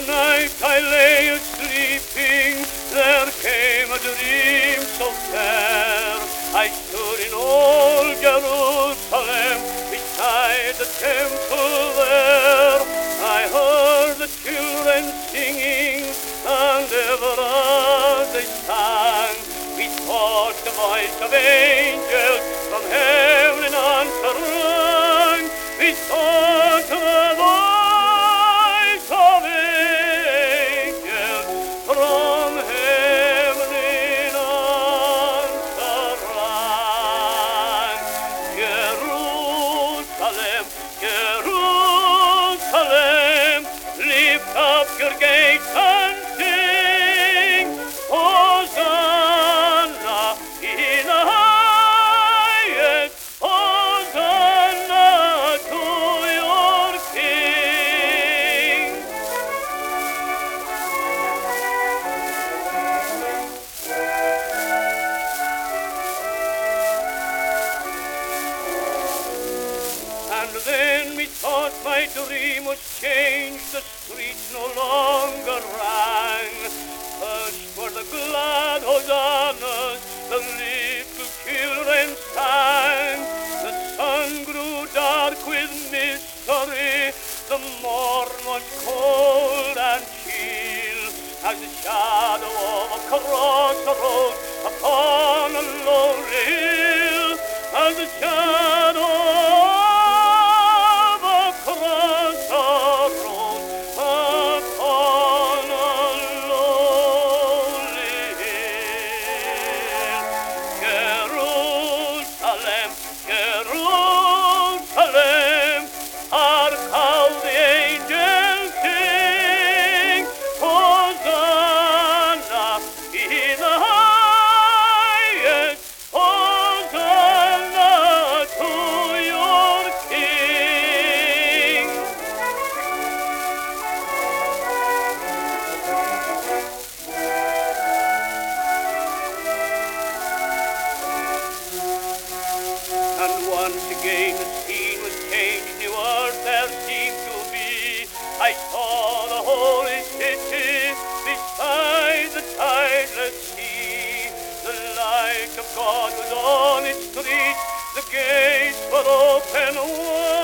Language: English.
night I lay sleeping, there came a dream so fair. I stood in old Jerusalem, beside the temple there. I heard the children singing, and ever as they sang, we thought the voice of angels from heaven in answer rang. We thought the voice of angels from heaven in answer rang. Jerusalem, Jerusalem, lift up your gates and sing, Hosanna in the highest, Hosanna to your King. And then methought my dream was changed, the streets no longer rang. First were the glad hosannas, the little children sang. The sun grew dark with mystery, the morn was cold and chill, as the shadow of a cross arose upon a lonely hill, as the shadow of a cross arose upon a lonely hill. Jerusalem, Jerusalem, hark how the angels sing, Hosanna in the highest, Hosanna to your King. And once again the scene was changed, new earth there seemed to be. I saw the holy city beside the tideless sea. The light of God was on its streets, the gates were open wide.